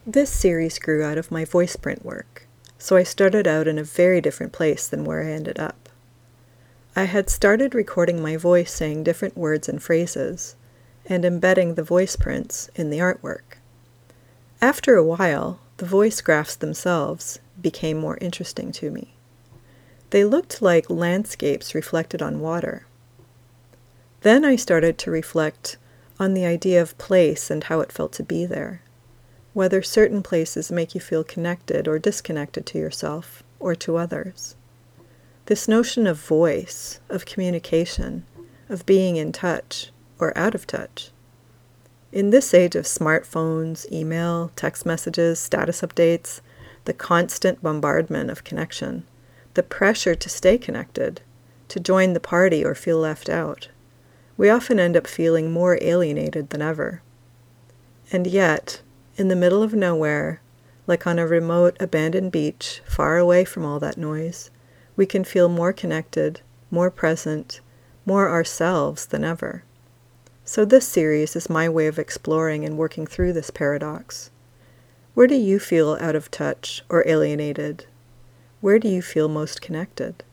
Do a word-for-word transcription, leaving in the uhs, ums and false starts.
This series grew out of my voice print work, so I started out in a very different place than where I ended up. I had started recording my voice saying different words and phrases, and embedding the voice prints in the artwork. After a while, the voice graphs themselves became more interesting to me. They looked like landscapes reflected on water. Then I started to reflect on the idea of place and how it felt to be there, whether certain places make you feel connected or disconnected to yourself or to others. This notion of voice, of communication, of being in touch or out of touch. In this age of smartphones, email, text messages, status updates, the constant bombardment of connection, the pressure to stay connected, to join the party or feel left out, we often end up feeling more alienated than ever. And yet, in the middle of nowhere, like on a remote, abandoned beach, far away from all that noise, we can feel more connected, more present, more ourselves than ever. So this series is my way of exploring and working through this paradox. Where do you feel out of touch or alienated? Where do you feel most connected?